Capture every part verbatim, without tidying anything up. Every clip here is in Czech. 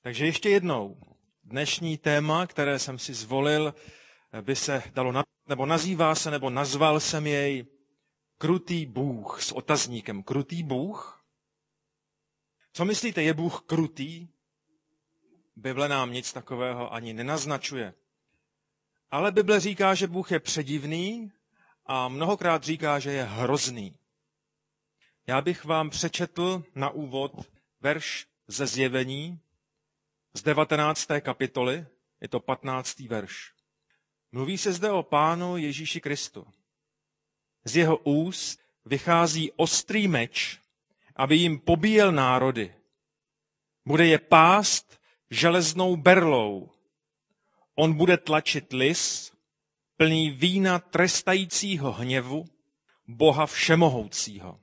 Takže ještě jednou, dnešní téma, které jsem si zvolil, by se dalo, na, nebo nazývá se, nebo nazval jsem jej Krutý Bůh s otazníkem. Krutý Bůh? Co myslíte, je Bůh krutý? Bible nám nic takového ani nenaznačuje. Ale Bible říká, že Bůh je předivný a mnohokrát říká, že je hrozný. Já bych vám přečetl na úvod verš ze Zjevení z devatenácté kapitoly, je to patnáctý verš. Mluví se zde o Pánu Ježíši Kristu. Z jeho úst vychází ostrý meč, aby jim pobíjel národy. Bude je pást železnou berlou. On bude tlačit lis, plný vína trestajícího hněvu, Boha všemohoucího.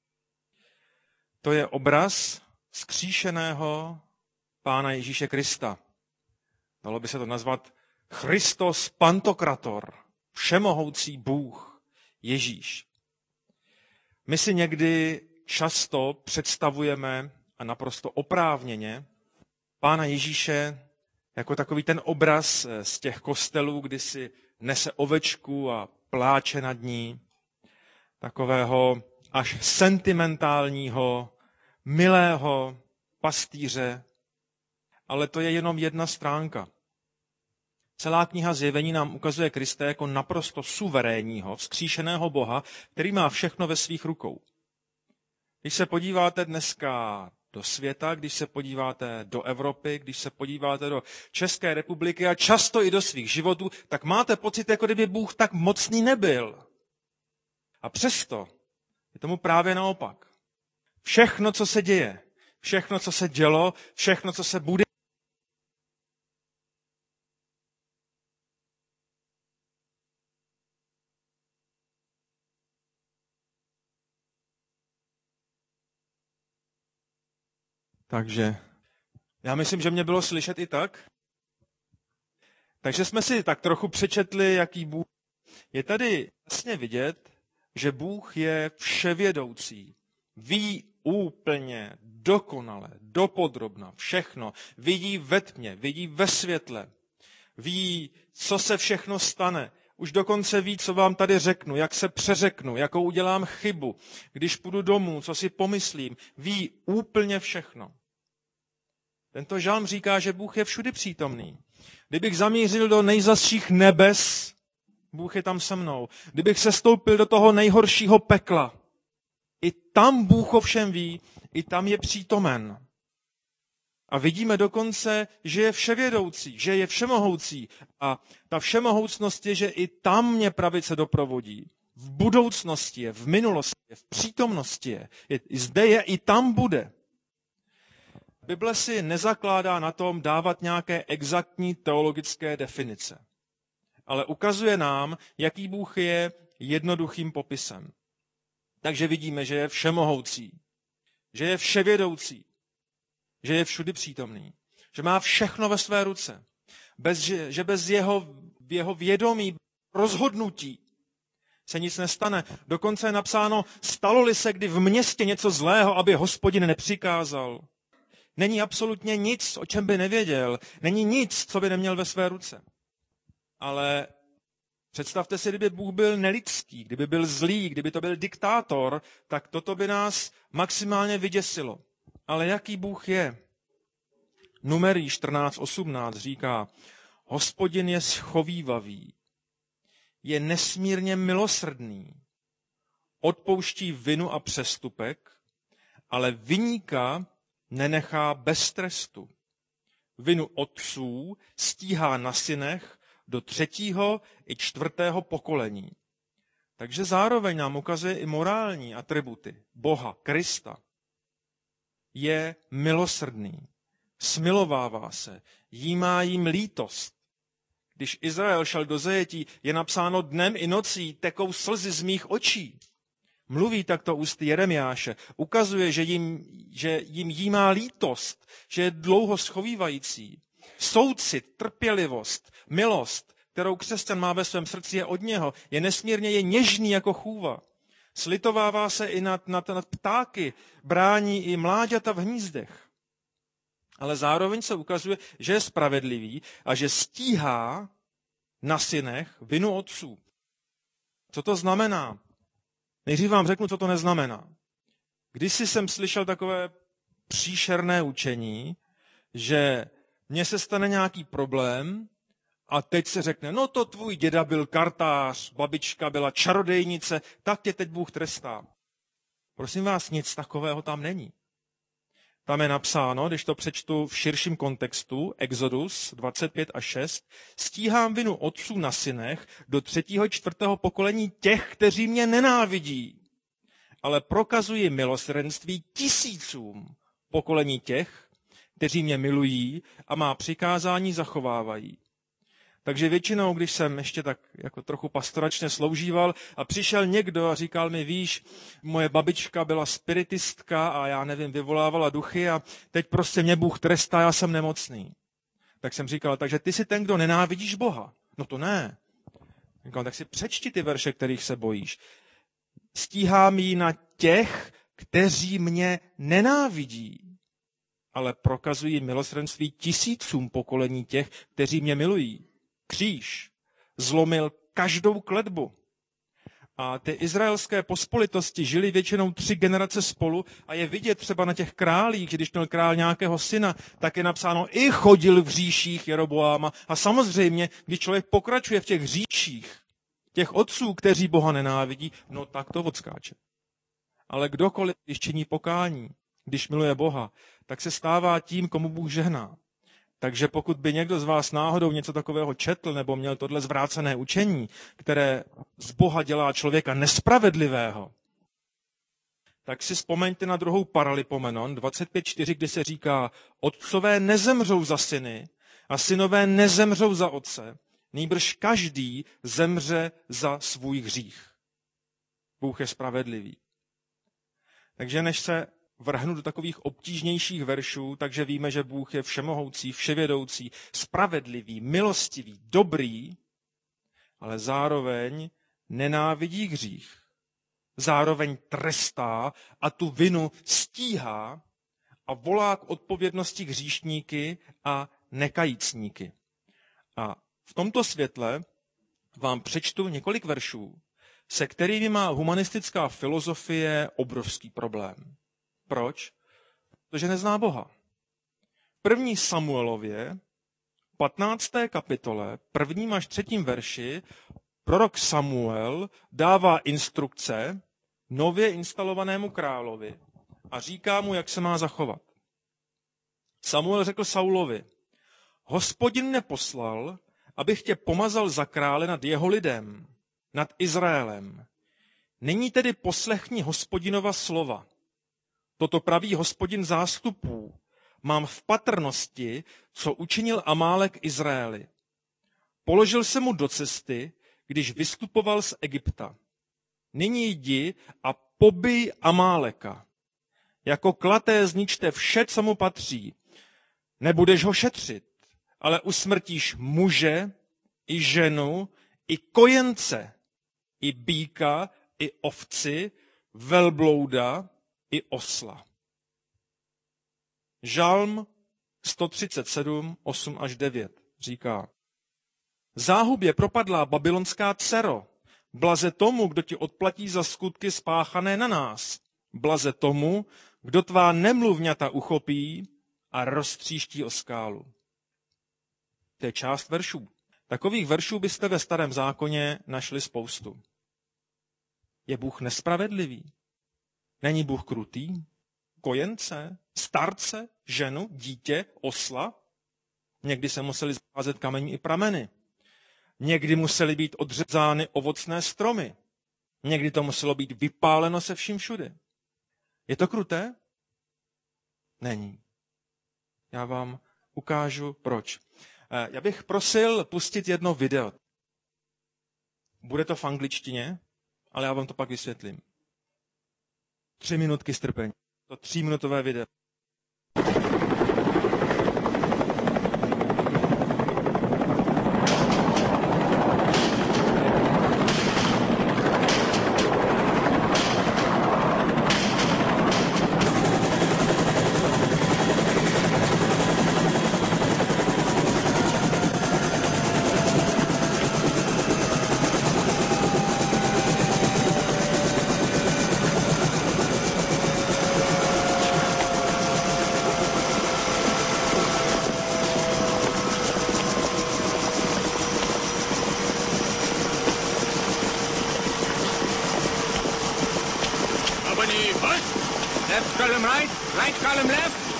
To je obraz vzkříšeného Pána Ježíše Krista. Dalo by se to nazvat Christos Pantokrator, všemohoucí Bůh, Ježíš. My si někdy často představujeme, a naprosto oprávněně, Pána Ježíše jako takový ten obraz z těch kostelů, kdy si nese ovečku a pláče nad ní, takového až sentimentálního, milého pastýře, ale to je jenom jedna stránka. Celá kniha Zjevení nám ukazuje Krista jako naprosto suverénního, vzkříšeného Boha, který má všechno ve svých rukou. Když se podíváte dneska do světa, když se podíváte do Evropy, když se podíváte do České republiky a často i do svých životů, tak máte pocit, jako kdyby Bůh tak mocný nebyl. A přesto je tomu právě naopak. Všechno, co se děje, všechno, co se dělo, všechno, co se bude, takže já myslím, že mě bylo slyšet i tak. Takže jsme si tak trochu přečetli, jaký Bůh. Je tady jasně vidět, že Bůh je vševědoucí. Ví úplně, dokonale, dopodrobna, všechno. Vidí ve tmě, vidí ve světle. Ví, co se všechno stane. Už dokonce ví, co vám tady řeknu, jak se přeřeknu, jakou udělám chybu. Když půjdu domů, co si pomyslím. Ví úplně všechno. Tento žalm říká, že Bůh je všudy přítomný. Kdybych zamířil do nejzazších nebes, Bůh je tam se mnou. Kdybych se stoupil do toho nejhoršího pekla, i tam Bůh ovšem ví, i tam je přítomen. A vidíme dokonce, že je vševědoucí, že je všemohoucí. A ta všemohoucnost je, že i tam mě pravice doprovodí. V budoucnosti je, v minulosti je, v přítomnosti je. je zde je, i tam bude. Bible si nezakládá na tom dávat nějaké exaktní teologické definice, ale ukazuje nám, jaký Bůh je jednoduchým popisem. Takže vidíme, že je všemohoucí, že je vševědoucí, že je všudy přítomný, že má všechno ve své ruce, bez, že, že bez jeho, jeho vědomí, rozhodnutí se nic nestane. Dokonce je napsáno, stalo-li se kdy v městě něco zlého, aby Hospodin nepřikázal. Není absolutně nic, o čem by nevěděl. Není nic, co by neměl ve své ruce. Ale představte si, kdyby Bůh byl nelidský, kdyby byl zlý, kdyby to byl diktátor, tak toto by nás maximálně vyděsilo. Ale jaký Bůh je? Numerí čtrnáct osmnáct říká, Hospodin je schovívavý, je nesmírně milosrdný, odpouští vinu a přestupek, ale viníka nenechá bez trestu. Vinu otců stíhá na synech do třetího i čtvrtého pokolení. Takže zároveň nám ukazuje i morální atributy Boha, Krista. Je milosrdný, smilovává se, jímá jim lítost. Když Izrael šel do zajetí, je napsáno dnem i nocí tekou slzy z mých očí. Mluví takto ústy Jeremiáše. Ukazuje, že jim, že jim jímá lítost, že je dlouho schovývající. Soucit, trpělivost, milost, kterou křesťan má ve svém srdci, je od něho. Je nesmírně je něžný jako chůva. Slitovává se i nad, nad, nad ptáky, brání i mláďata v hnízdech. ale zároveň se ukazuje, že je spravedlivý a že stíhá na synech vinu otců. Co to znamená? Nejdřív vám řeknu, co to neznamená. Kdysi jsem slyšel takové příšerné učení, že mně se stane nějaký problém a teď se řekne, no to tvůj děda byl kartář, babička byla čarodejnice, tak tě teď Bůh trestá. Prosím vás, nic takového tam není. Tam je napsáno, když to přečtu v širším kontextu, Exodus dvacet pět a šest, stíhám vinu otců na synech do třetího, čtvrtého pokolení těch, kteří mě nenávidí, ale prokazuji milosrdenství tisícům pokolení těch, kteří mě milují a má přikázání zachovávají. Takže většinou, když jsem ještě tak jako trochu pastoračně sloužíval a přišel někdo a říkal mi, víš, moje babička byla spiritistka a já nevím, vyvolávala duchy a teď prostě mě Bůh trestá, já jsem nemocný. Tak jsem říkal, takže ty jsi ten, kdo nenávidíš Boha. No to ne. Říkal, tak si přečti ty verše, kterých se bojíš. Stíhám jí na těch, kteří mě nenávidí, ale prokazují milosrdenství tisícům pokolení těch, kteří mě milují. Kříž zlomil každou kletbu. A ty izraelské pospolitosti žili většinou tři generace spolu a je vidět třeba na těch králích, že když měl král nějakého syna, tak je napsáno i chodil v hříších Jeroboáma. A samozřejmě, když člověk pokračuje v těch hříších, těch otců, kteří Boha nenávidí, no tak to odskáče. Ale kdokoliv, když činí pokání, když miluje Boha, tak se stává tím, komu Bůh žehná. Takže pokud by někdo z vás náhodou něco takového četl nebo měl tohle zvrácené učení, které z Boha dělá člověka nespravedlivého, tak si vzpomeňte na druhou Paralipomenon dvacet pět čtyři, kdy se říká, otcové nezemřou za syny a synové nezemřou za otce, nýbrž každý zemře za svůj hřích. Bůh je spravedlivý. Takže než se vrhnu do takových obtížnějších veršů, takže víme, že Bůh je všemohoucí, vševědoucí, spravedlivý, milostivý, dobrý, ale zároveň nenávidí hřích. Zároveň trestá a tu vinu stíhá a volá k odpovědnosti hříšníky a nekajícníky. A v tomto světle vám přečtu několik veršů, se kterými má humanistická filozofie obrovský problém. Proč? Protože nezná Boha. V první Samuelově, patnácté kapitole, prvním až třetím verši, prorok Samuel dává instrukce nově instalovanému královi a říká mu, jak se má zachovat. Samuel řekl Saulovi, Hospodin mne poslal, abych tě pomazal za krále nad jeho lidem, nad Izraelem. Nyní tedy poslechni Hospodinova slova. Toto praví Hospodin zástupů. Mám v patrnosti, co učinil Amálek Izraeli. Položil se mu do cesty, když vystupoval z Egypta. Nyní jdi a pobij Amáleka. Jako klaté zničte vše, co mu patří. Nebudeš ho šetřit, ale usmrtíš muže, i ženu, i kojence, i býka, i ovci, velblouda, i osla. Žalm sto třicet sedm, osm až devět říká, záhubě propadlá babylonská dcero, blaze tomu, kdo ti odplatí za skutky spáchané na nás. Blaze tomu, kdo tvá nemluvňata uchopí a roztříští o skálu. To je část veršů. Takových veršů byste ve Starém zákoně našli spoustu. Je Bůh nespravedlivý? Není Bůh krutý? Kojence, starce, ženu, dítě, osla? Někdy se museli zházet kamení i prameny. Někdy musely být odřezány ovocné stromy. Někdy to muselo být vypáleno se vším všude. Je to kruté? Není. Já vám ukážu, proč. Já bych prosil pustit jedno video. Bude to v angličtině, ale já vám to pak vysvětlím. Tři minutky strpení. To tříminutové video.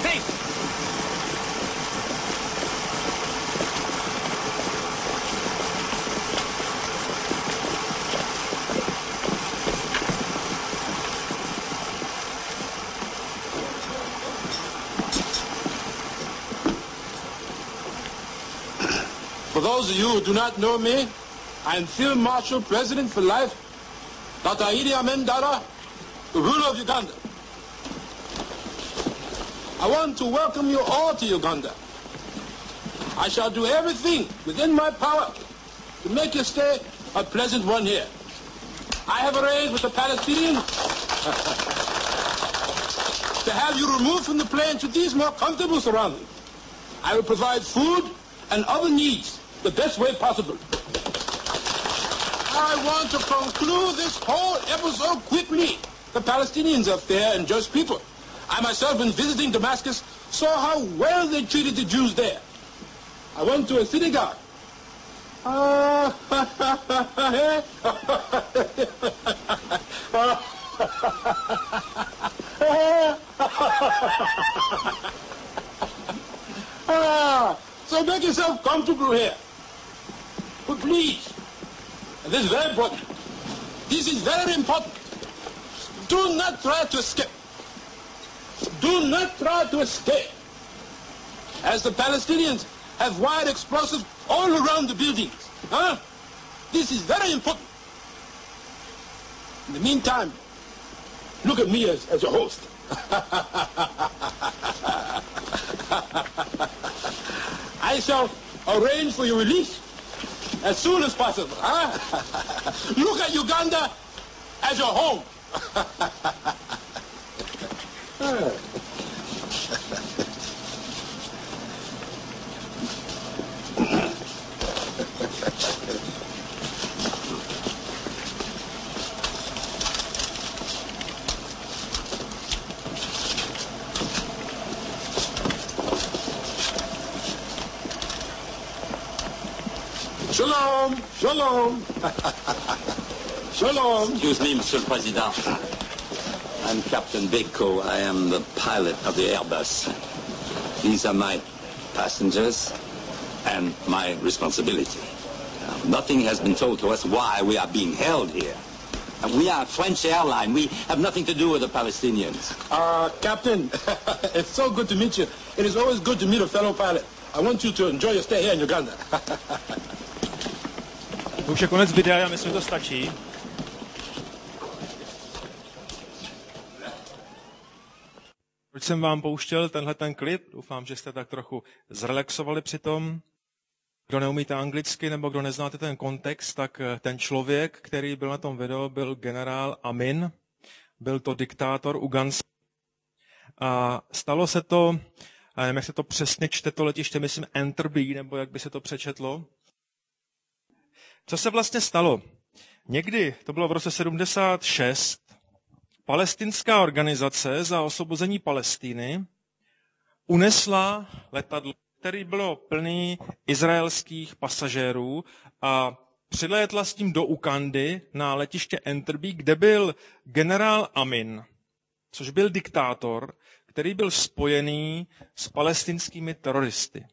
safe. For those of you who do not know me, I am Field Marshal President for life, Doctor Idi Amin Dada, the ruler of Uganda. I want to welcome you all to Uganda. I shall do everything within my power to make your stay a pleasant one here. I have arranged with the Palestinians to have you removed from the plane to these more comfortable surroundings. I will provide food and other needs the best way possible. I want to conclude this whole episode quickly. The Palestinians are fair and just people. I myself, when visiting Damascus, saw how well they treated the Jews there. I went to a synagogue. Ah, so make yourself comfortable here. But please, and this is very important. This is very important. Do not try to escape. Do not try to escape. As the Palestinians have wired explosives all around the buildings. Huh? This is very important. In the meantime, look at me as, as a host. I shall arrange for your release as soon as possible. Huh? Look at Uganda as your home. Shalom, shalom. Shalom. Excuse me, Monsieur le Président. I'm Captain Beko. I am the pilot of the Airbus. These are my passengers and my responsibility. Uh, nothing has been told to us why we are being held here. Uh, we are a French airline. We have nothing to do with the Palestinians. Uh, Captain, it's so good to meet you. It is always good to meet a fellow pilot. I want you to enjoy your stay here in Uganda. To už je konec videa, já myslím, že to stačí. Proč jsem vám pouštěl tenhle ten klip? Doufám, že jste tak trochu zrelaxovali při tom. Kdo neumíte anglicky nebo kdo neznáte ten kontext, tak ten člověk, který byl na tom videu, byl generál Amin. Byl to diktátor ugandský. A stalo se to, a nevím, jak se to přesně čte, to letiště, myslím Enterby, nebo jak by se to přečetlo. Co se vlastně stalo? Někdy, to bylo v roce sedmdesát šest, palestinská organizace za osvobození Palestiny unesla letadlo, které bylo plný izraelských pasažérů a přilétla s tím do Ugandy na letiště Enterby, kde byl generál Amin, což byl diktátor, který byl spojený s palestinskými teroristy.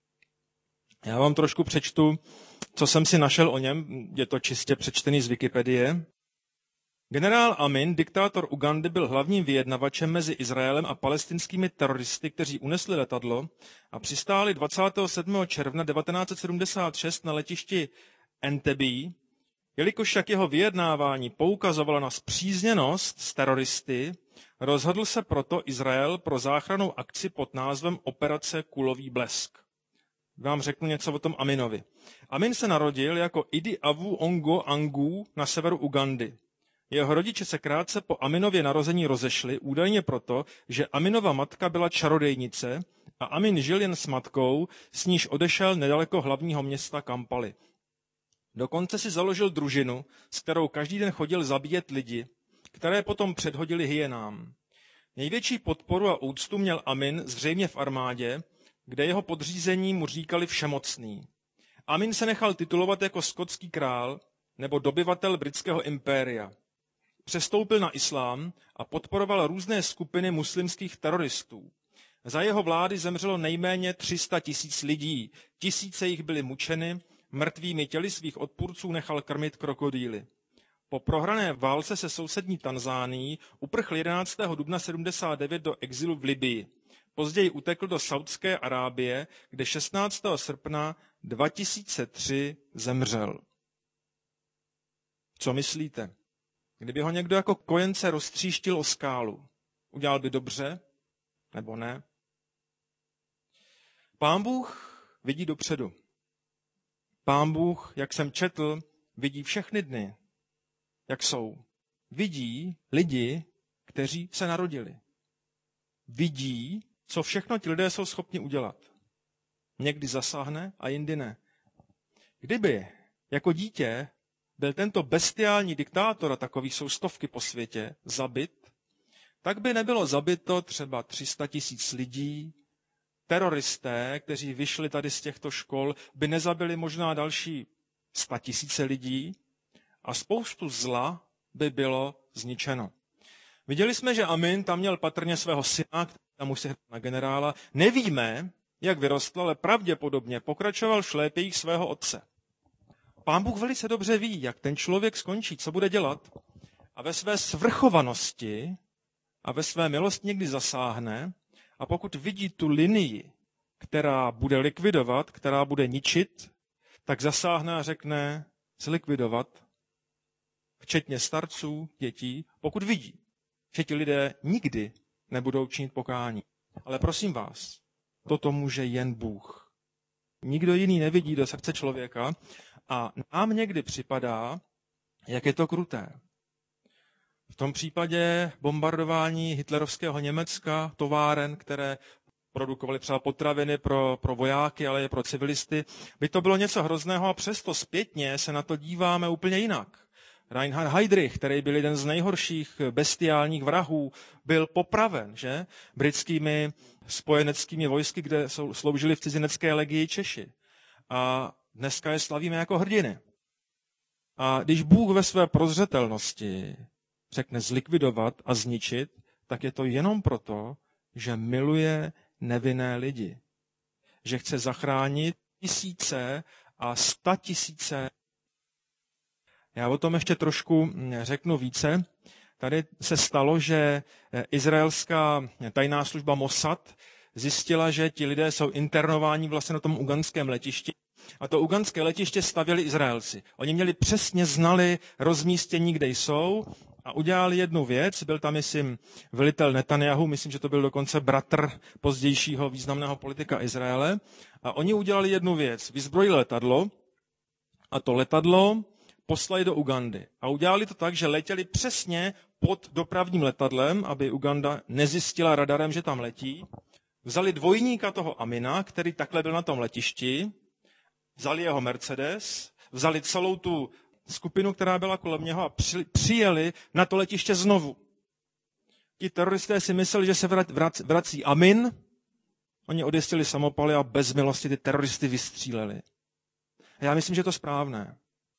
Já vám trošku přečtu, co jsem si našel o něm, je to čistě přečtený z Wikipedie. Generál Amin, diktátor Ugandy, byl hlavním vyjednavačem mezi Izraelem a palestinskými teroristy, kteří unesli letadlo a přistáli dvacátého sedmého června devatenáct set sedmdesát šest na letišti Entebbe. Jelikož však jeho vyjednávání poukazovalo na spřízněnost s teroristy, rozhodl se proto Izrael pro záchrannou akci pod názvem Operace Kulový blesk. Vám řeknu něco o tom Aminovi. Amin se narodil jako Idi Avu Ongo Angu na severu Ugandy. Jeho rodiče se krátce po Aminově narození rozešli, údajně proto, že Aminova matka byla čarodejnice a Amin žil jen s matkou, s níž odešel nedaleko hlavního města Kampaly. Dokonce si založil družinu, s kterou každý den chodil zabíjet lidi, které potom předhodili hyenám. Největší podporu a úctu měl Amin zřejmě v armádě, kde jeho podřízení mu říkali všemocný. Amin se nechal titulovat jako skotský král nebo dobyvatel britského impéria. Přestoupil na islám a podporoval různé skupiny muslimských teroristů. Za jeho vlády zemřelo nejméně tři sta tisíc lidí. Tisíce jich byly mučeny, mrtvými těly svých odpůrců nechal krmit krokodýly. Po prohrané válce se sousední Tanzánií uprchl jedenáctého dubna sedmdesát devět do exilu v Libyi. Později utekl do Saudské Arábie, kde šestnáctého srpna dva tisíce tři zemřel. Co myslíte? Kdyby ho někdo jako kojence roztříštil o skálu, udělal by dobře nebo ne? Pán Bůh vidí dopředu. Pán Bůh, jak jsem četl, vidí všechny dny, jak jsou. Vidí lidi, kteří se narodili. Vidí, co všechno ti lidé jsou schopni udělat. Někdy zasáhne a jindy ne. Kdyby jako dítě byl tento bestiální diktátor, a takových jsou stovky po světě, zabit, tak by nebylo zabito třeba tři sta tisíc lidí. Teroristé, kteří vyšli tady z těchto škol, by nezabili možná další statisíce lidí a spoustu zla by bylo zničeno. Viděli jsme, že Amin tam měl patrně svého syna, který tam už se hrál na generála. Nevíme, jak vyrostl, ale pravděpodobně pokračoval v šlépějích svého otce. Pán Bůh velice dobře ví, jak ten člověk skončí, co bude dělat, a ve své svrchovanosti a ve své milosti někdy zasáhne, a pokud vidí tu linii, která bude likvidovat, která bude ničit, tak zasáhne a řekne zlikvidovat, včetně starců, dětí, pokud vidí, že ti lidé nikdy nebudou činit pokání. Ale prosím vás, toto může jen Bůh. Nikdo jiný nevidí do srdce člověka a nám někdy připadá, jak je to kruté. V tom případě bombardování hitlerovského Německa, továren, které produkovaly třeba potraviny pro, pro vojáky, ale i pro civilisty, by to bylo něco hrozného a přesto zpětně se na to díváme úplně jinak. Reinhard Heydrich, který byl jeden z nejhorších bestiálních vrahů, byl popraven, že? Britskými spojeneckými vojsky, kde sloužili v cizinecké legii Češi. A dneska je slavíme jako hrdiny. A když Bůh ve své prozřetelnosti řekne zlikvidovat a zničit, tak je to jenom proto, že miluje nevinné lidi. Že chce zachránit tisíce a sta tisíce. Já o tom ještě trošku řeknu více. Tady se stalo, že izraelská tajná služba Mossad zjistila, že ti lidé jsou internováni vlastně na tom ugandském letišti. A to ugandské letiště stavěli Izraelci. Oni měli přesně znali rozmístění, kde jsou, a udělali jednu věc. Byl tam, myslím, velitel Netanjahu, myslím, že to byl dokonce bratr pozdějšího významného politika Izraele. A oni udělali jednu věc. Vyzbrojili letadlo a to letadlo poslali do Ugandy. A udělali to tak, že letěli přesně pod dopravním letadlem, aby Uganda nezjistila radarem, že tam letí. Vzali dvojníka toho Amina, který takhle byl na tom letišti, vzali jeho Mercedes, vzali celou tu skupinu, která byla kolem něho, a při, přijeli na to letiště znovu. Ti teroristé si mysleli, že se vrát, vrát, vrací Amin. Oni odjistili samopaly a bez milosti ty teroristy vystříleli. A já myslím, že je to správné.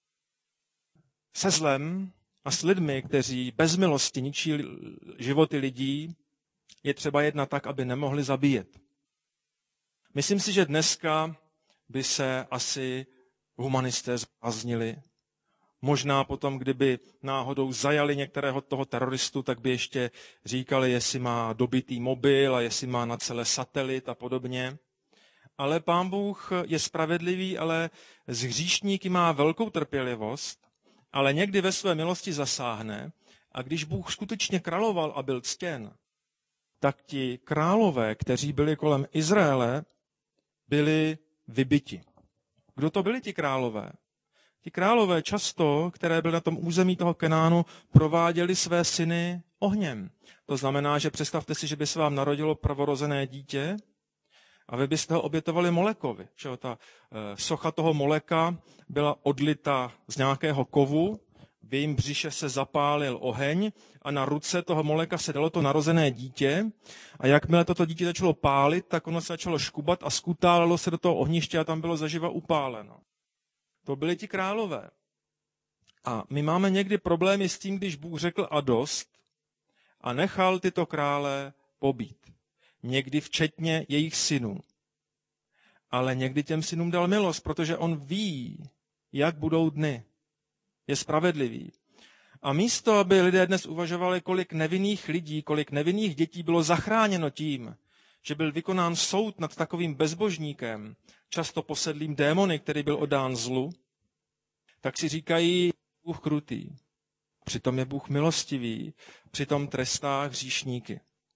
Se zlem a s lidmi, kteří bez milosti ničí životy lidí, je třeba jednat tak, aby nemohli zabíjet. Myslím si, že dneska by se asi humanisté zbláznili. Možná potom, kdyby náhodou zajali některého toho teroristu, tak by ještě říkali, jestli má dobitý mobil a jestli má na celé satelit a podobně. Ale Pán Bůh je spravedlivý, ale s hříšníky má velkou trpělivost, ale někdy ve své milosti zasáhne. A když Bůh skutečně královal a byl ctěn, tak ti králové, kteří byli kolem Izraele, byli vybiti. Kdo to byli ti králové? Ti králové často, které byly na tom území toho Kenánu, prováděli své syny ohněm. To znamená, že představte si, že by se vám narodilo prvorozené dítě a vy byste ho obětovali Molekovi. Že ta socha toho Moleka byla odlita z nějakého kovu, v jejím břiše se zapálil oheň a na ruce toho Moleka se dalo to narozené dítě a jakmile toto dítě začalo pálit, tak ono se začalo škubat a skutálelo se do toho ohniště a tam bylo zaživa upáleno. To byli ti králové. A my máme někdy problémy s tím, když Bůh řekl a dost a nechal tyto krále pobít. někdy včetně jejich synů. Ale někdy těm synům dal milost, protože on ví, jak budou dny. Je spravedlivý. A místo, aby lidé dnes uvažovali, kolik nevinných lidí, kolik nevinných dětí bylo zachráněno tím, že byl vykonán soud nad takovým bezbožníkem, často posedlým démony, který byl oddán zlu, tak si říkají, Bůh krutý. Přitom je Bůh milostivý, přitom trestá hříšníky.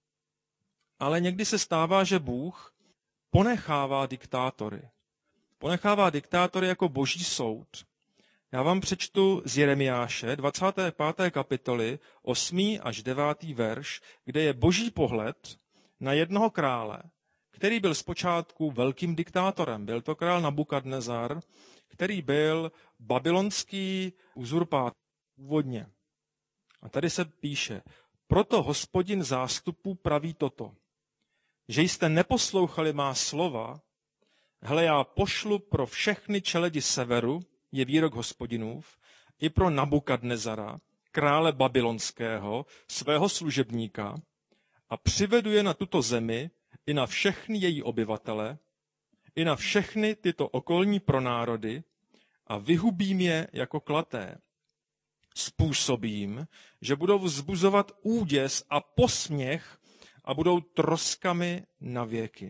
Ale někdy se stává, že Bůh ponechává diktátory. Ponechává diktátory jako boží soud. Já vám přečtu z Jeremiáše dvacáté páté kapitoly osmý až devátý verš, kde je boží pohled na jednoho krále, který byl zpočátku velkým diktátorem. Byl to král Nabukadnezar, který byl babylonský uzurpátor původně. A tady se píše, proto Hospodin zástupů praví toto, že jste neposlouchali má slova, hle, já pošlu pro všechny čeledi severu, je výrok Hospodinův, i pro Nabukadnezara, krále babylonského, svého služebníka, a přivedu je na tuto zemi i na všechny její obyvatele, i na všechny tyto okolní pronárody a vyhubím je jako klaté. Způsobím, že budou vzbuzovat úděs a posměch a budou troskami na věky.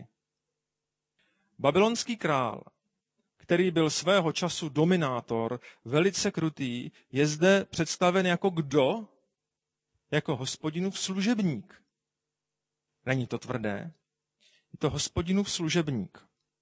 Babylonský král, který byl svého času dominátor, velice krutý, je zde představen jako kdo? Jako Hospodinův služebník. Není to tvrdé, je to Hospodinův služebník.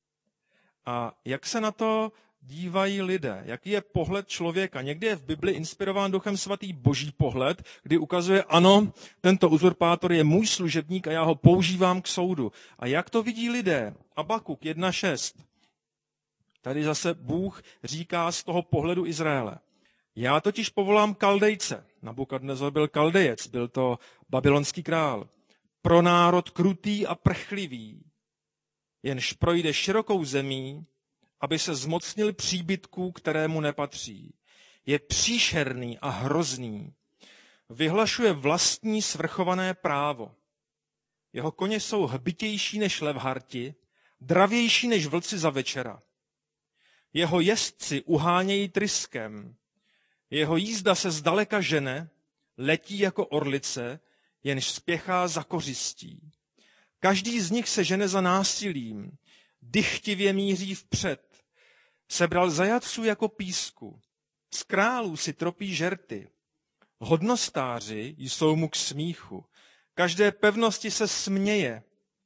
A jak se na to dívají lidé? Jaký je pohled člověka? Někdy je v Bibli inspirován Duchem Svatý boží pohled, kdy ukazuje, ano, tento uzurpátor je můj služebník a já ho používám k soudu. A jak to vidí lidé? Abakuk jedna šest. Tady zase Bůh říká z toho pohledu Izraele. Já totiž povolám Kaldejce. Nabukadnezar byl Kaldejec, byl to babylonský král. Pro národ krutý a prchlivý, jenž projde širokou zemí, aby se zmocnil příbytků, kterému nepatří. Je příšerný a hrozný. Vyhlašuje vlastní svrchované právo. Jeho koně jsou hbitější než levharti, dravější než vlci za večera. Jeho jezdci uhánějí tryskem. Jeho jízda se zdaleka žene, letí jako orlice, jenž spěchá za kořistí. Každý z nich se žene za násilím, dychtivě míří vpřed. Sebral zajatců jako písku, z králů si tropí žerty. Hodnostáři jsou mu k smíchu, každé pevnosti se směje.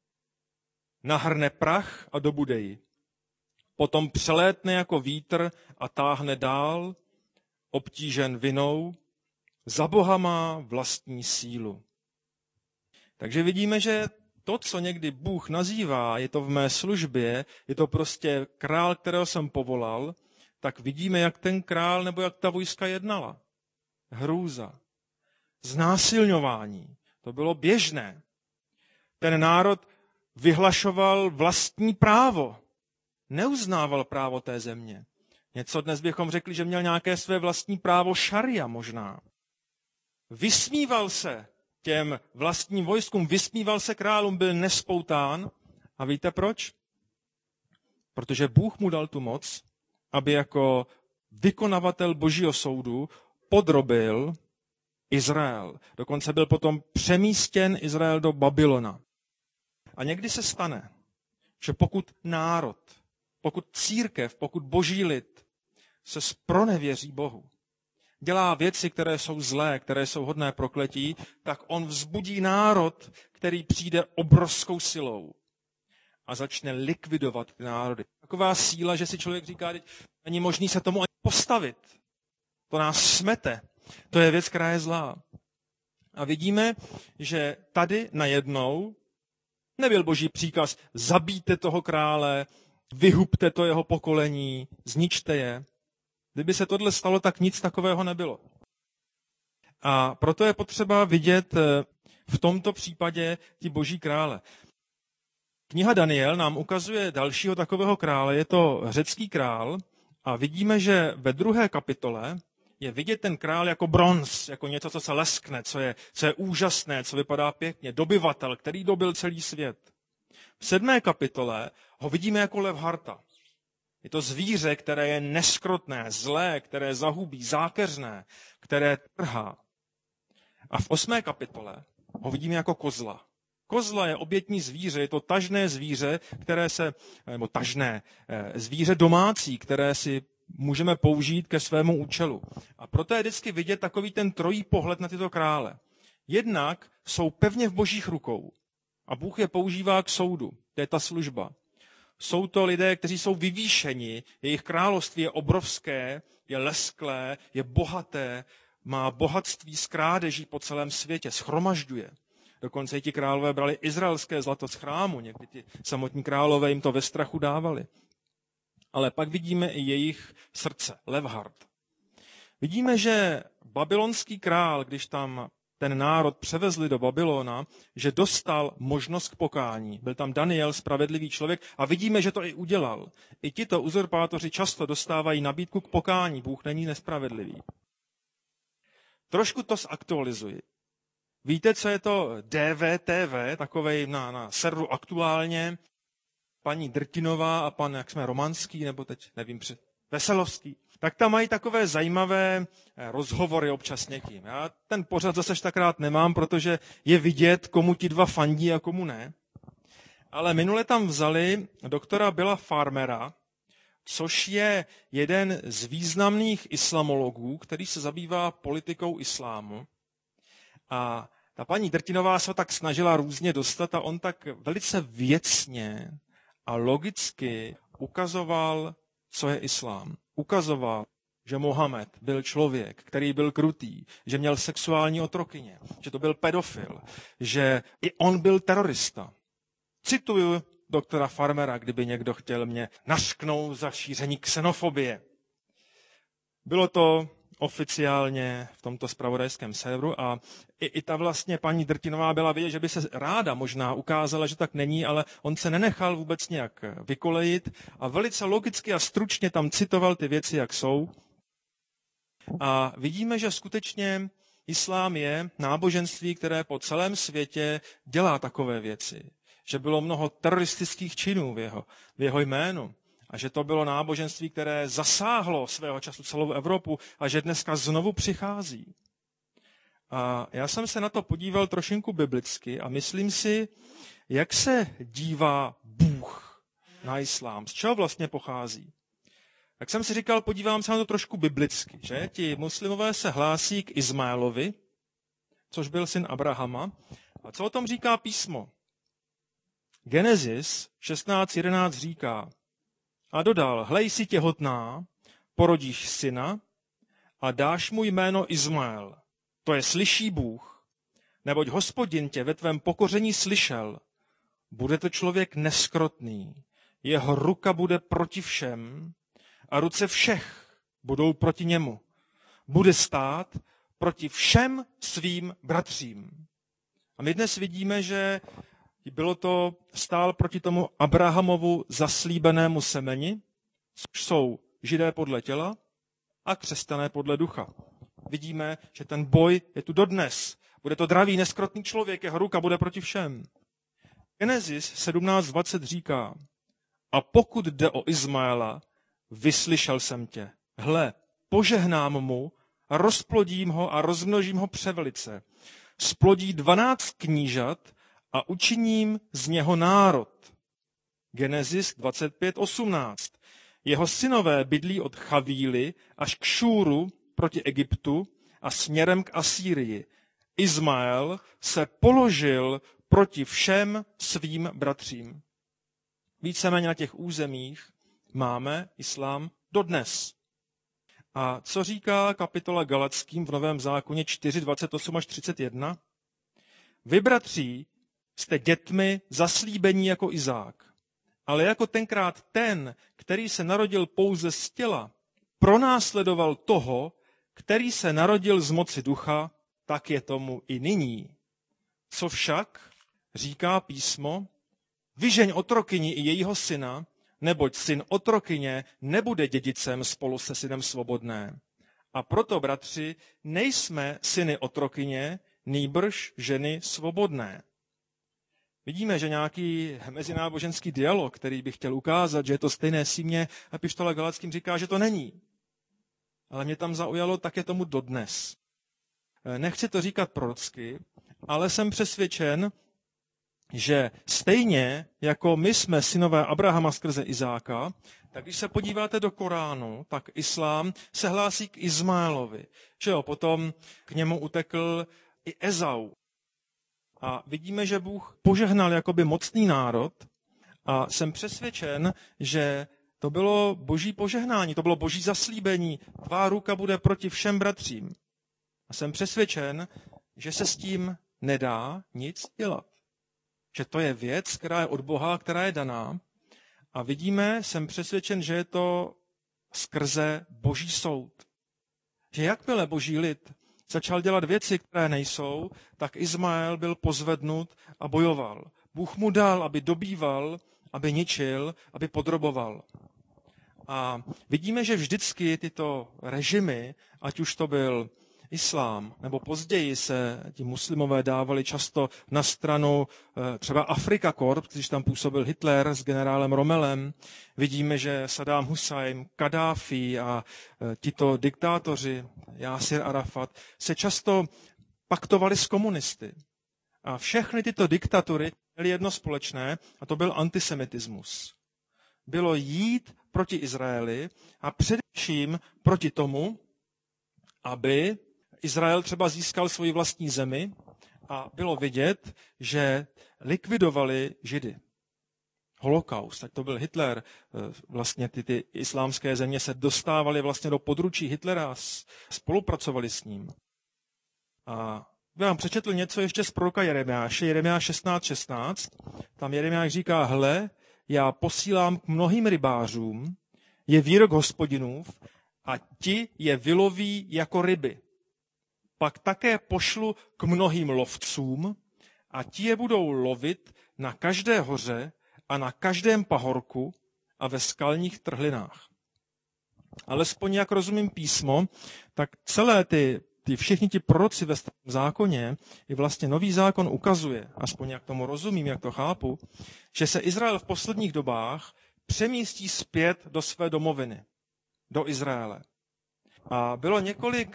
Nahrne prach a dobude ji. Potom přelétne jako vítr a táhne dál, obtížen vinou, za Boha má vlastní sílu. Takže vidíme, že to, co někdy Bůh nazývá, je to v mé službě, je to prostě král, kterého jsem povolal, tak vidíme, jak ten král nebo jak ta vojska jednala. Hrůza. Znásilňování. To bylo běžné. Ten národ vyhlašoval vlastní právo. Neuznával právo té země. Něco dnes bychom řekli, že měl nějaké své vlastní právo šaria možná. Vysmíval se těm vlastním vojskům, vysmíval se králům, byl nespoután. A víte proč? Protože Bůh mu dal tu moc, aby jako vykonavatel božího soudu podrobil Izrael. Dokonce byl potom přemístěn Izrael do Babylona. A někdy se stane, že pokud národ, pokud církev, pokud boží lid se zpronevěří Bohu, dělá věci, které jsou zlé, které jsou hodné prokletí, tak on vzbudí národ, který přijde obrovskou silou a začne likvidovat ty národy. Taková síla, že si člověk říká, že není možný se tomu ani postavit. To nás smete. To je věc, která je zlá. A vidíme, že tady najednou nebyl boží příkaz, zabijte toho krále, vyhubte to jeho pokolení, zničte je. Kdyby se tohle stalo, tak nic takového nebylo. A proto je potřeba vidět v tomto případě ti boží krále. Kniha Daniel nám ukazuje dalšího takového krále, je to řecký král a vidíme, že ve druhé kapitole je vidět ten král jako bronz, jako něco, co se leskne, co je, co je úžasné, co vypadá pěkně, dobyvatel, který dobil celý svět. V sedmé kapitole ho vidíme jako Levharta. Je to zvíře, které je neskrotné, zlé, které zahubí, zákeřné, které trhá. A v osmé kapitole ho vidíme jako kozla. Kozla je obětní zvíře, je to tažné zvíře, které se, nebo tažné, zvíře domácí, které si můžeme použít ke svému účelu. A proto je vždycky vidět takový ten trojí pohled na tyto krále. Jednak jsou pevně v božích rukou a Bůh je používá k soudu. To je ta služba. Jsou to lidé, kteří jsou vyvýšeni, jejich království je obrovské, je lesklé, je bohaté, má bohatství z krádeží po celém světě, schromažďuje. Dokonce i ti králové brali izraelské zlato z chrámu, někdy ti samotní králové jim to ve strachu dávali. Ale pak vidíme i jejich srdce, Levhart. Vidíme, že babylonský král, když tam ten národ převezli do Babylona, že dostal možnost k pokání. Byl tam Daniel, spravedlivý člověk, a vidíme, že to i udělal. I tito uzurpátoři často dostávají nabídku k pokání. Bůh není nespravedlivý. Trošku to zaktualizuji. Víte, co je to D V T V, takovej na, na serveru Aktuálně, paní Drtinová a pan, jak jsme, Romanský, nebo teď nevím, před, Veselovský. Tak tam mají takové zajímavé rozhovory občas někým. Já ten pořad zase tak rád nemám, protože je vidět, komu ti dva fandí a komu ne. Ale minule tam vzali doktora Billa Farmera, což je jeden z významných islamologů, který se zabývá politikou islámu. A ta paní Drtinová se ho tak snažila různě dostat a on tak velice věcně a logicky ukazoval, co je islám. Ukazoval, že Mohamed byl člověk, který byl krutý, že měl sexuální otrokyně, že to byl pedofil, že i on byl terorista. Cituju doktora Farmera, kdyby někdo chtěl mě nařknout za šíření xenofobie. Bylo to oficiálně v tomto zpravodajském serveru a i, i ta vlastně paní Drtinová byla vidět, že by se ráda možná ukázala, že tak není, ale on se nenechal vůbec nějak vykolejit a velice logicky a stručně tam citoval ty věci, jak jsou. A vidíme, že skutečně islám je náboženství, které po celém světě dělá takové věci. Že bylo mnoho teroristických činů v jeho, v jeho jménu. A že to bylo náboženství, které zasáhlo svého času celou Evropu a že dneska znovu přichází. A já jsem se na to podíval trošinku biblicky a myslím si, jak se dívá Bůh na islám, z čeho vlastně pochází. Tak jsem si říkal, podívám se na to trošku biblicky, že ti muslimové se hlásí k Izmaelovi, což byl syn Abrahama. A co o tom říká písmo? Genesis šestnáct jedenáct říká, a dodal, hlej, jsi těhotná, porodíš syna a dáš mu jméno Izmael. To je slyší Bůh, neboť Hospodin tě ve tvém pokoření slyšel. Bude to člověk neskrotný, jeho ruka bude proti všem a ruce všech budou proti němu. Bude stát proti všem svým bratřím. A my dnes vidíme, že bylo to stál proti tomu Abrahamovu zaslíbenému semeni, což jsou Židé podle těla a křesťané podle ducha. Vidíme, že ten boj je tu dodnes. Bude to dravý, neskrotný člověk, jeho ruka bude proti všem. Genesis sedmnáct dvacet říká, a pokud jde o Izmaela, vyslyšel jsem tě. Hle, požehnám mu, rozplodím ho a rozmnožím ho převelice. Splodí dvanáct knížat a učiním z něho národ. Genesis dvacet pět osmnáct. Jeho synové bydlí od Chavíly až k Šúru proti Egyptu a směrem k Asýrii. Izmael se položil proti všem svým bratřím. Víceméně na těch územích máme islám dodnes. A co říká kapitola Galackým v Novém zákoně čtyři dvacet osm až třicet jedna? Vy, bratří, jste dětmi zaslíbení jako Izák, ale jako tenkrát ten, který se narodil pouze z těla, pronásledoval toho, který se narodil z moci ducha, tak je tomu i nyní. Co však, říká písmo, vyžeň otrokyni i jejího syna, neboť syn otrokyně nebude dědicem spolu se synem svobodné. A proto, bratři, nejsme syny otrokyně, nýbrž ženy svobodné. Vidíme, že nějaký mezináboženský dialog, který by chtěl ukázat, že je to stejné símě, epištola Galackým říká, že to není. Ale mě tam zaujalo, tak je tomu dodnes. Nechci to říkat prorocky, ale jsem přesvědčen, že stejně jako my jsme synové Abrahama skrze Izáka, tak když se podíváte do Koránu, tak islám se hlásí k Izmaelovi. Že jo, potom k němu utekl i Ezau. A vidíme, že Bůh požehnal jakoby mocný národ a jsem přesvědčen, že to bylo boží požehnání, to bylo boží zaslíbení. Tvá ruka bude proti všem bratřím. A jsem přesvědčen, že se s tím nedá nic dělat. Že to je věc, která je od Boha, která je daná. A vidíme, jsem přesvědčen, že je to skrze boží soud. Že jakmile boží lid začal dělat věci, které nejsou, tak Izmael byl pozvednut a bojoval. Bůh mu dal, aby dobýval, aby ničil, aby podroboval. A vidíme, že vždycky tyto režimy, ať už to byl islám, nebo později se ti muslimové dávali často na stranu třeba Afrika Korps, když tam působil Hitler s generálem Rommelem. Vidíme, že Saddam Hussein, Kadáfi a tito diktátoři, Jásir Arafat, se často paktovali s komunisty. A všechny tyto diktatury měly jedno společné, a to byl antisemitismus. Bylo jít proti Izraeli a především proti tomu, aby Izrael třeba získal svoji vlastní zemi a bylo vidět, že likvidovali Židy. Holokaust, tak to byl Hitler, vlastně ty, ty islámské země se dostávaly vlastně do područí Hitlera, spolupracovali s ním. A já vám přečetl něco ještě z proroka Jeremiáše, Jeremiáš šestnáct šestnáct. Tam Jeremiáš říká, hle, já posílám k mnohým rybářům, je výrok Hospodinův a ti je vyloví jako ryby. Pak také pošlu k mnohým lovcům a ti je budou lovit na každé hoře a na každém pahorku a ve skalních trhlinách. Alespoň jak rozumím písmo, tak celé ty, ty všichni ti proroci ve Starém zákoně i vlastně Nový zákon ukazuje, aspoň jak tomu rozumím, jak to chápu, že se Izrael v posledních dobách přemístí zpět do své domoviny, do Izraele. A bylo několik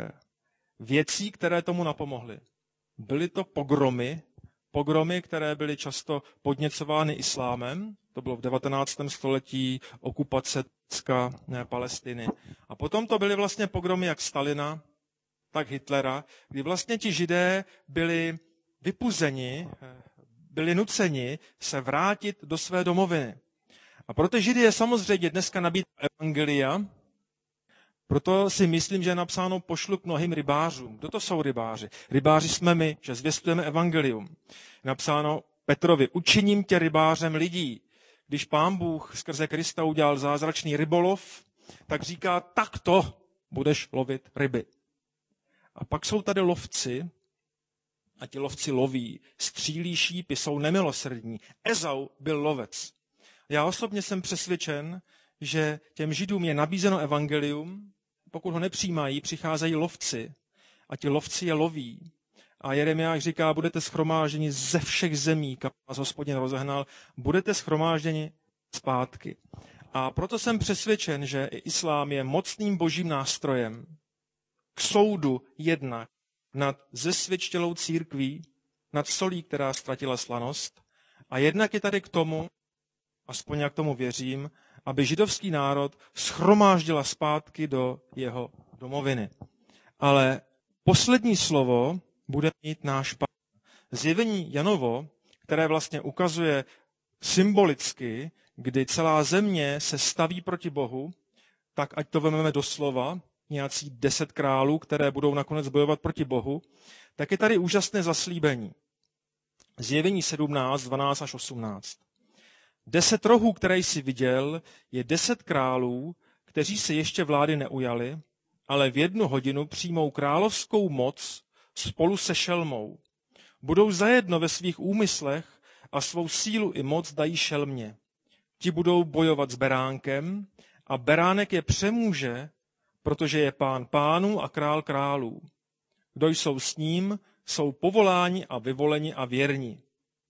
věcí, které tomu napomohly. Byly to pogromy, pogromy, které byly často podněcovány islámem, to bylo v devatenáctém století, okupace Palestiny. A potom to byly vlastně pogromy jak Stalina, tak Hitlera, kdy vlastně ti Židé byli vypuzeni, byli nuceni se vrátit do své domoviny. A pro ty Židy je samozřejmě dneska nabídka evangelia, proto si myslím, že je napsáno pošlu k mnohým rybářům. Kdo to jsou rybáři? Rybáři jsme my, že zvěstujeme evangelium. Je napsáno Petrovi, učiním tě rybářem lidí. Když Pán Bůh skrze Krista udělal zázračný rybolov, tak říká, takto budeš lovit ryby. A pak jsou tady lovci, a ti lovci loví, střílí šípy, jsou nemilosrdní. Ezau byl lovec. Já osobně jsem přesvědčen, že těm Židům je nabízeno evangelium, pokud ho nepřijímají, přicházejí lovci a ti lovci je loví. A Jeremiáš říká, budete shromážděni ze všech zemí, kam vás Hospodin rozehnal, budete shromážděni zpátky. A proto jsem přesvědčen, že i islám je mocným božím nástrojem k soudu jednak nad zesvědčilou církví, nad solí, která ztratila slanost, a jednak je tady k tomu, aspoň jak tomu věřím, aby židovský národ shromáždila zpátky do jeho domoviny. Ale poslední slovo bude mít náš Pán. Zjevení Janovo, které vlastně ukazuje symbolicky, kdy celá země se staví proti Bohu, tak ať to vezmeme doslova, nějací deset králů, které budou nakonec bojovat proti Bohu, tak je tady úžasné zaslíbení. Zjevení sedmnáct, dvanáct až osmnáct. Deset rohů, které jsi viděl, je deset králů, kteří se ještě vlády neujali, ale v jednu hodinu přijmou královskou moc spolu se šelmou. Budou zajedno ve svých úmyslech a svou sílu i moc dají šelmě. Ti budou bojovat s beránkem a beránek je přemůže, protože je pán pánů a král králů. Kdo jsou s ním, jsou povoláni a vyvoleni a věrní.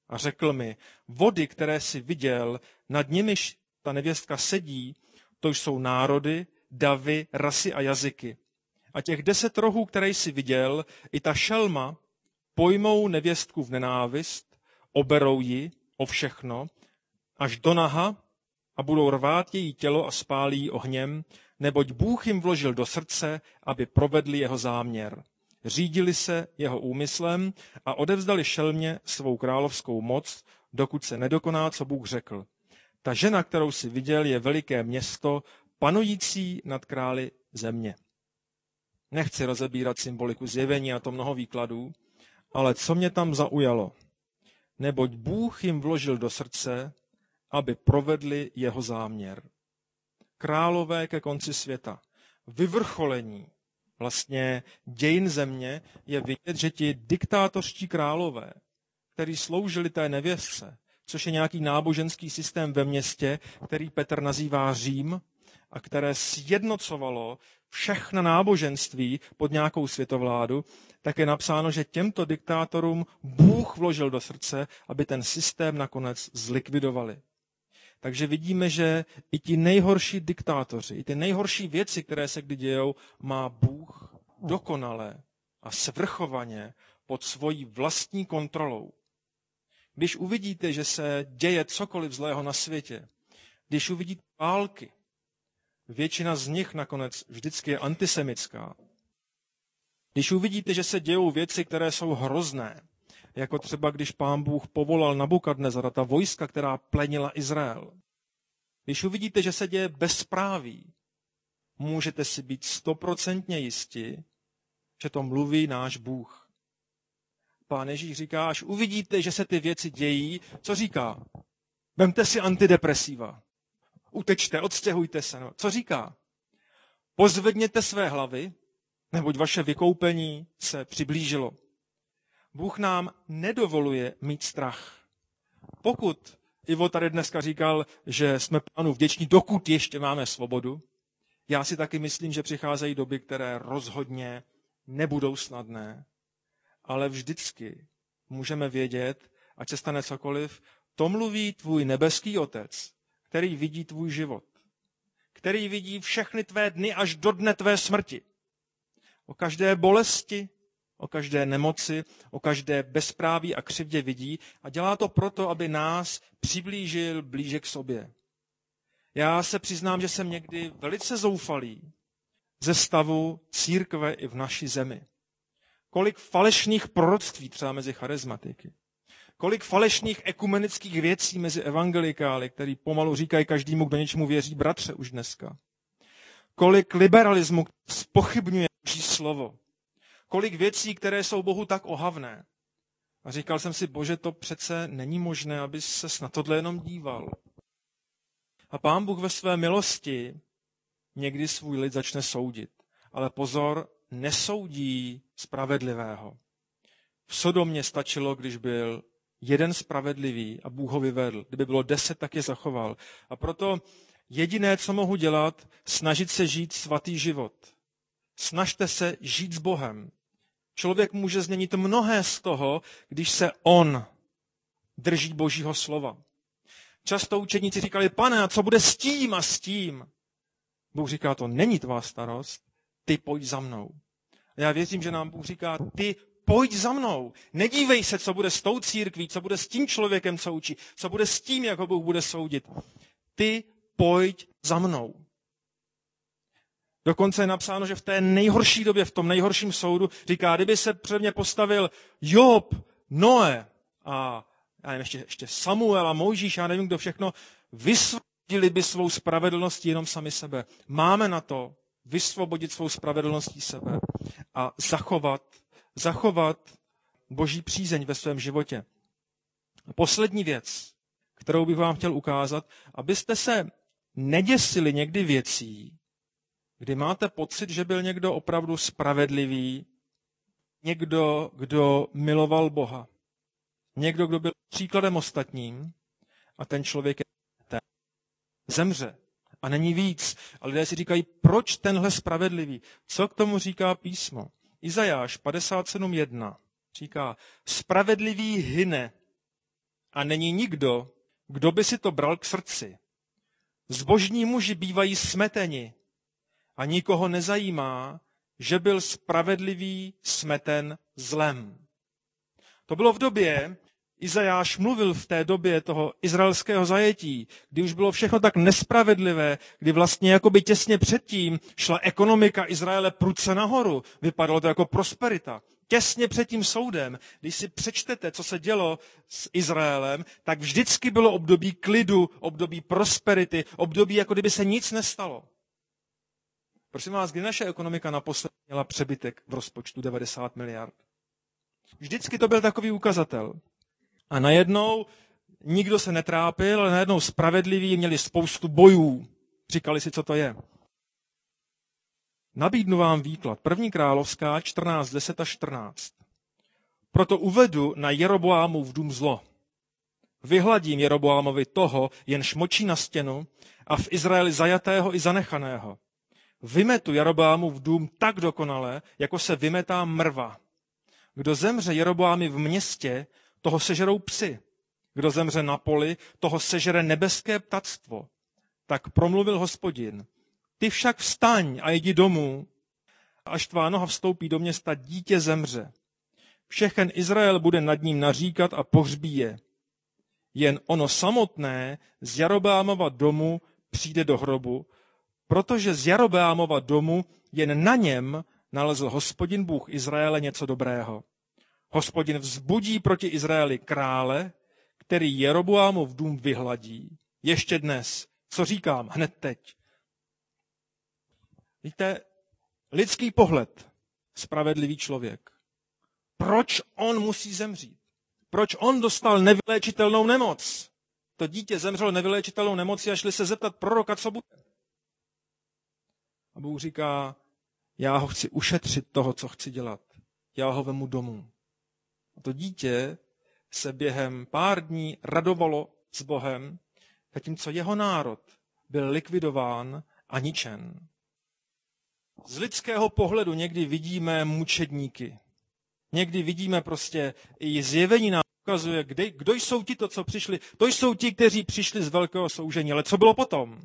a řekl mi, vody, které jsi viděl, nad nimiž ta nevěstka sedí, to jsou národy, davy, rasy a jazyky. A těch deset rohů, které jsi viděl, i ta šelma, pojmou nevěstku v nenávist, oberou ji o všechno, až do naha a budou rvát její tělo a spálí ji ohněm, neboť Bůh jim vložil do srdce, aby provedli jeho záměr. Řídili se jeho úmyslem a odevzdali šelmě svou královskou moc, dokud se nedokoná, co Bůh řekl. Ta žena, kterou si viděl, je veliké město, panující nad králi země. Nechci rozebírat symboliku zjevení a to mnoho výkladů, ale co mě tam zaujalo? Neboť Bůh jim vložil do srdce, aby provedli jeho záměr. Králové ke konci světa. Vyvrcholení vlastně dějin země je vidět, že ti diktátorští králové, kteří sloužili té nevěstce, což je nějaký náboženský systém ve městě, který Petr nazývá Řím, a které sjednocovalo všechna náboženství pod nějakou světovládu, tak je napsáno, že těmto diktátorům Bůh vložil do srdce, aby ten systém nakonec zlikvidovali. Takže vidíme, že i ti nejhorší diktátoři, i ty nejhorší věci, které se kdy dějou, má Bůh dokonale a svrchovaně pod svojí vlastní kontrolou. Když uvidíte, že se děje cokoliv zlého na světě, když uvidíte války, většina z nich nakonec vždycky je antisemitská. Když uvidíte, že se dějou věci, které jsou hrozné, jako třeba když Pán Bůh povolal Nabukadnezara, ta vojska, která plenila Izrael. Když uvidíte, že se děje bezpráví, můžete si být stoprocentně jisti, že to mluví náš Bůh. Pán Ježíš říká, až uvidíte, že se ty věci dějí, co říká? Vemte si antidepresiva. Utečte, odstěhujte se. No. Co říká? Pozvedněte své hlavy, neboť vaše vykoupení se přiblížilo. Bůh nám nedovoluje mít strach. Pokud Ivo tady dneska říkal, že jsme Pánu vděční, dokud ještě máme svobodu, já si taky myslím, že přicházejí doby, které rozhodně nebudou snadné, ale vždycky můžeme vědět, ať se stane cokoliv, to mluví tvůj nebeský Otec, který vidí tvůj život, který vidí všechny tvé dny až do dne tvé smrti. O každé bolesti, o každé nemoci, o každé bezpráví a křivdě vidí a dělá to proto, aby nás přiblížil blíže k sobě. Já se přiznám, že jsem někdy velice zoufalý ze stavu církve i v naší zemi. Kolik falešných proroctví třeba mezi charizmatiky. Kolik falešných ekumenických věcí mezi evangelikály, který pomalu říkají každému, kdo něčemu věří, bratře už dneska. Kolik liberalismu zpochybňuje Boží slovo. Kolik věcí, které jsou Bohu tak ohavné. A říkal jsem si, Bože, to přece není možné, aby ses na tohle jenom díval. A Pán Bůh ve své milosti někdy svůj lid začne soudit. Ale pozor, nesoudí spravedlivého. V Sodomě stačilo, když byl jeden spravedlivý a Bůh ho vyvedl. Kdyby bylo deset, tak je zachoval. A proto jediné, co mohu dělat, snažit se žít svatý život. Snažte se žít s Bohem. Člověk může změnit mnohé z toho, když se on drží Božího slova. Často učedníci říkali, Pane, a co bude s tím a s tím? Bůh říká, to není tvá starost, ty pojď za mnou. A já věřím, že nám Bůh říká, ty pojď za mnou. Nedívej se, co bude s tou církví, co bude s tím člověkem, co učí, co bude s tím, jak ho Bůh bude soudit. Ty pojď za mnou. Dokonce je napsáno, že v té nejhorší době, v tom nejhorším soudu, říká, kdyby se před mě postavil Job, Noé a já nevím, ještě, ještě Samuel a Mojžíš, já nevím, kdo všechno, vysvobodili by svou spravedlností jenom sami sebe. Máme na to vysvobodit svou spravedlností sebe a zachovat, zachovat Boží přízeň ve svém životě. A poslední věc, kterou bych vám chtěl ukázat, abyste se neděsili někdy věcí, kdy máte pocit, že byl někdo opravdu spravedlivý, někdo, kdo miloval Boha, někdo, kdo byl příkladem ostatním a ten člověk je ten. Zemře a není víc. A lidé si říkají, proč tenhle spravedlivý? Co k tomu říká písmo? Izajáš padesát sedm jedna říká, spravedlivý hyne a není nikdo, kdo by si to bral k srdci. Zbožní muži bývají smeteni a nikoho nezajímá, že byl spravedlivý smeten zlem. To bylo v době, Izajáš mluvil v té době toho izraelského zajetí, kdy už bylo všechno tak nespravedlivé, kdy vlastně jakoby těsně předtím šla ekonomika Izraele prudce nahoru. Vypadalo to jako prosperita. Těsně před tím soudem, když si přečtete, co se dělo s Izraelem, tak vždycky bylo období klidu, období prosperity, období, jako kdyby se nic nestalo. Prosím vás, kdy naše ekonomika naposledy měla přebytek v rozpočtu devadesát miliard? Vždycky to byl takový ukazatel. A najednou nikdo se netrápil, ale najednou spravedliví měli spoustu bojů. Říkali si, co to je. Nabídnu vám výklad. První královská čtrnáct, deset a čtrnáct. Proto uvedu na Jeroboámův dům zlo. Vyhladím Jeroboámovi toho, jenž močí na stěnu, a v Izraeli zajatého i zanechaného. Vymetu Jeroboámův dům tak dokonale, jako se vymetá mrva. Kdo zemře Jeroboámi v městě, toho sežerou psy. Kdo zemře na poli, toho sežere nebeské ptactvo. Tak promluvil Hospodin. Ty však vstaň a jdi domů, až tvá noha vstoupí do města, dítě zemře. Všechen Izrael bude nad ním naříkat a pohřbí je. Jen ono samotné z Jeroboámova domu přijde do hrobu, protože z Jeroboámova domu jen na něm nalezl Hospodin Bůh Izraele něco dobrého. Hospodin vzbudí proti Izraeli krále, který Jeroboámov dům vyhladí. Ještě dnes. Co říkám? Hned teď. Víte, lidský pohled, spravedlivý člověk. Proč on musí zemřít? Proč on dostal nevyléčitelnou nemoc? To dítě zemřelo nevyléčitelnou nemocí a šli se zeptat proroka, co bude. A Bůh říká, já ho chci ušetřit toho, co chci dělat. Já ho vemu domů. A to dítě se během pár dní radovalo s Bohem, zatímco jeho národ byl likvidován a ničen. Z lidského pohledu někdy vidíme mučedníky. Někdy vidíme prostě i zjevení nám ukazuje, kde, kdo jsou ti to, co přišli. To jsou ti, kteří přišli z velkého soužení. Ale co bylo potom?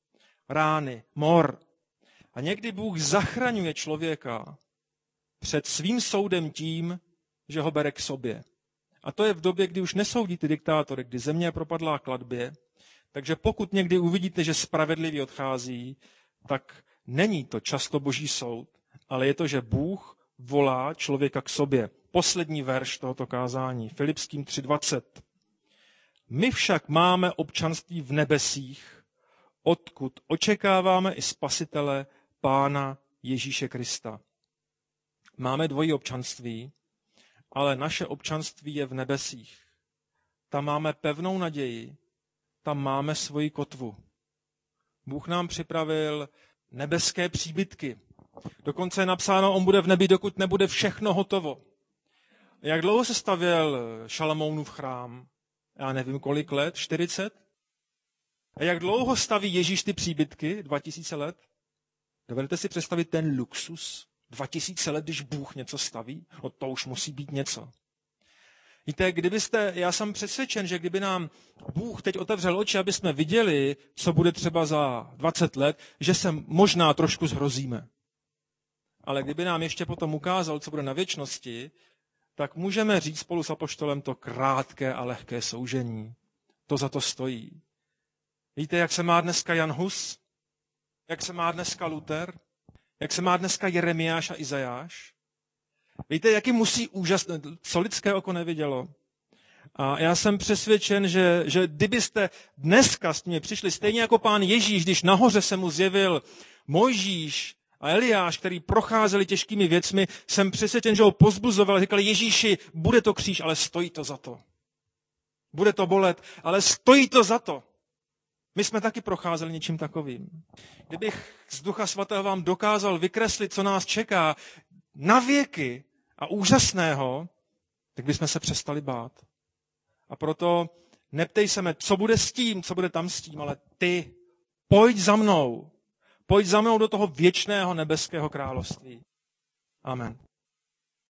Rány, mor. A někdy Bůh zachraňuje člověka před svým soudem tím, že ho bere k sobě. A to je v době, kdy už nesoudí ty diktátory, kdy země je propadlá kladbě. Takže pokud někdy uvidíte, že spravedlivý odchází, tak není to často boží soud, ale je to, že Bůh volá člověka k sobě. Poslední verš tohoto kázání, Filipským tři dvacet. My však máme občanství v nebesích, odkud očekáváme i Spasitele Pána Ježíše Krista. Máme dvojí občanství, ale naše občanství je v nebesích. Tam máme pevnou naději, tam máme svoji kotvu. Bůh nám připravil nebeské příbytky. Dokonce je napsáno, on bude v nebi, dokud nebude všechno hotovo. Jak dlouho se stavěl Šalamounův chrám? Já nevím, kolik let, čtyřicet? A jak dlouho staví Ježíš ty příbytky? Dva tisíce let? Dovedete si představit ten luxus? Dva tisíce let, když Bůh něco staví? No to už musí být něco. Víte, kdybyste, já jsem přesvědčen, že kdyby nám Bůh teď otevřel oči, aby jsme viděli, co bude třeba za dvacet let, že se možná trošku zhrozíme. Ale kdyby nám ještě potom ukázal, co bude na věčnosti, tak můžeme říct spolu s apoštolem to krátké a lehké soužení. To za to stojí. Víte, jak se má dneska Jan Hus? Jak se má dneska Luther? Jak se má dneska Jeremiáš a Izajáš? Víte, jaký musí úžasné, co lidské oko nevidělo? A já jsem přesvědčen, že, že kdybyste dneska s nimi přišli, stejně jako pán Ježíš, když nahoře se mu zjevil Mojžíš a Eliáš, který procházeli těžkými věcmi, jsem přesvědčen, že ho pozbuzoval. Říkali, Ježíši, bude to kříž, ale stojí to za to. Bude to bolet, ale stojí to za to. My jsme taky procházeli něčím takovým. Kdybych z Ducha Svatého vám dokázal vykreslit, co nás čeká na věky a úžasného, tak bychom se přestali bát. A proto neptej se mě, co bude s tím, co bude tam s tím, ale ty pojď za mnou. Pojď za mnou do toho věčného nebeského království. Amen.